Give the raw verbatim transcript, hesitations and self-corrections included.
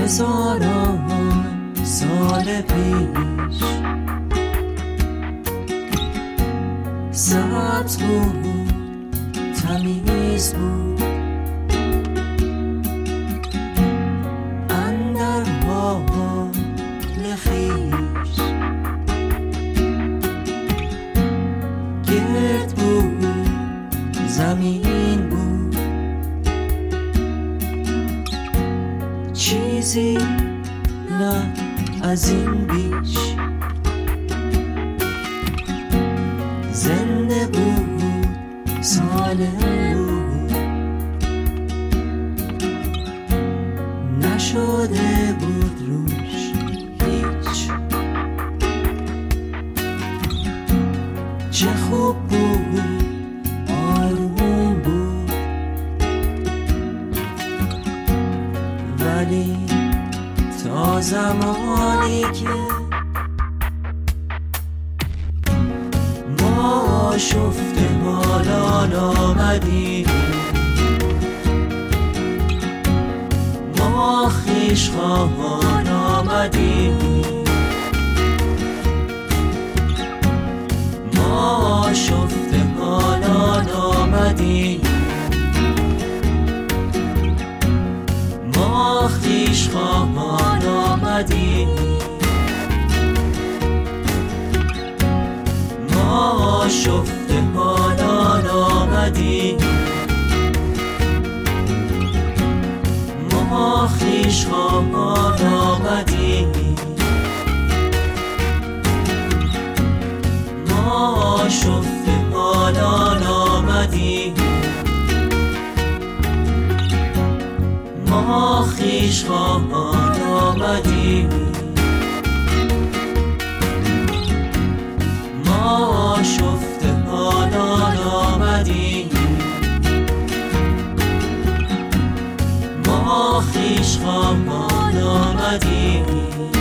هزاران سال پیش سبز بود، تمیز بود، اندر حال خویش گرد بود، زمین بود، چیزی نه از این بیش. زنده بود، سالم بود، نشده بود روش هیچ. چه خوب بود، آروم بود، ولی تا زمانی که ما شفته حالان آمدیم، ما خویش خواهان آمدیم، ما شفته حالان آمدیم، ما خویش خواهان آمدیم، ما شفته حالان آمدیم، ما خویش خواهان آمدیم، ما شفته حالان آمدیم، ما خویش خواهان آمدیم، ما شفته حالان آمدیم، ما خویش خواهان آمدیم.